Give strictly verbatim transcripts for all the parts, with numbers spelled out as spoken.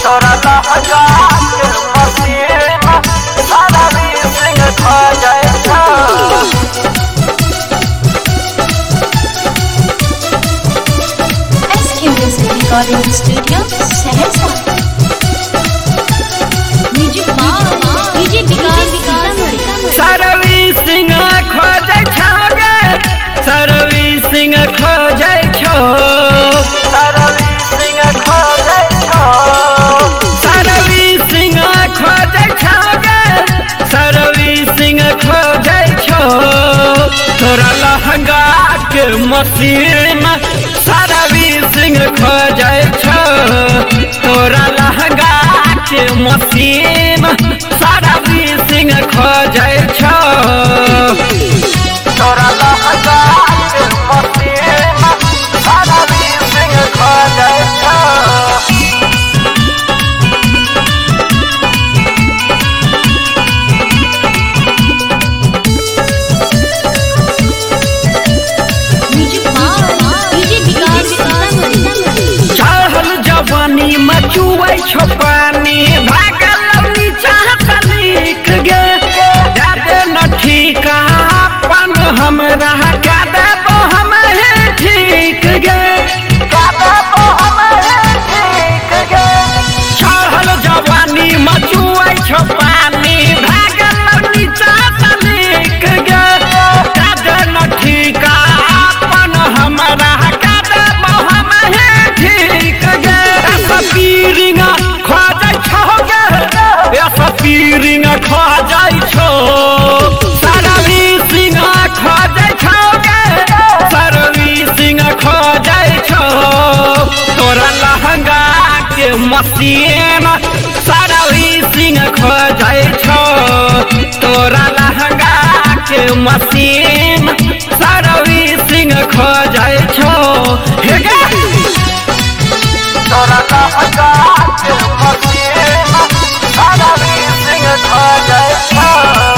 तोरा लहंगा के मसीन सर्विसिंग खा जाए छो। S K Music Recording Studio, Saharsa. Music by DJ Vikas Sitamarhi. Servicing खोजे छोगे सर्विसिंग खोजे छो सर्विसिंग खा जाए छो। सर्विसिंग खोजे छोगे सर्विसिंग खोजे छो तोरा लहंगा के मशीन सर्विसिंग खोजे छो तोरा लहंगा के मशीन सर्विसिंग खोजे छो। तोरा लहंगा के मसीन सर्विसिंग खा जाए छो। Music by DJ Vikas Sitamarhi. चढ़ल जवानी मचुए छो पानी भागल नीचा तनिक गे जादे न ठीक अपन हमरा का देबो हम हे ठीक गे चढ़ल जवानी मचुए छो पानी भागल नीचा तनिक गे जादे न ठीक अपन हमरा का देबो हम हे ठीक गे स्पीरिंग खा जाय छो गे स्पीरिंग खा जाय छो सर्विसिंग खा जाय छो गे सर्विसिंग खा जाय छो तोरा लहंगा के मशीन सर्विसिंग खा जाय छो तोरा लहंगा के मशीन सर्विसिंग खा जाय छो हे गे तोरा लहंगा के मसीन सर्विसिंग खा जाए छो।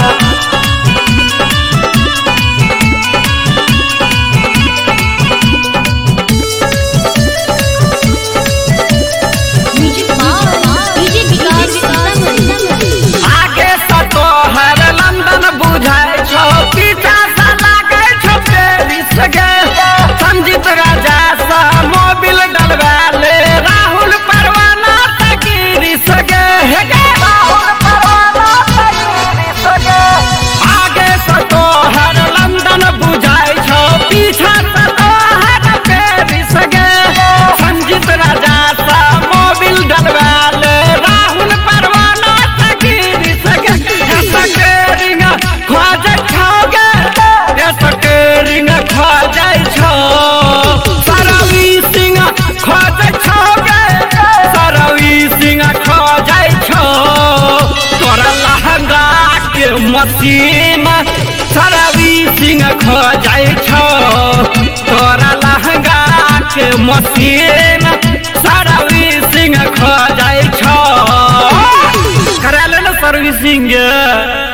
Music by DJ Vikas Sitamarhi. आगे से तोहर लंदन बुझाय छो पीछा से लागे छो पेरिस गे संजीत राजा सा मोबिल डलवाले राहुल परवाना तगिरिस गे हे गे आगे से तोहर लंदन बुझाय छो पीछा से तोहर पेरिस गे संजीत राजा सा मोबिल डलवाले राहुल परवाना तगिरिस गे स्केरिंग खा जाय छो गे स्केरिंग खा जाय छो सर्विसिंग खा जाय छो गे सर्विसिंग खा जाय छो तोरा लहंगा के मशीन सर्विसिंग खा जाय छो तोरा लहंगा के मशीन सर्विसिंग खा जाय छो करा ले ना सर्विसिंग।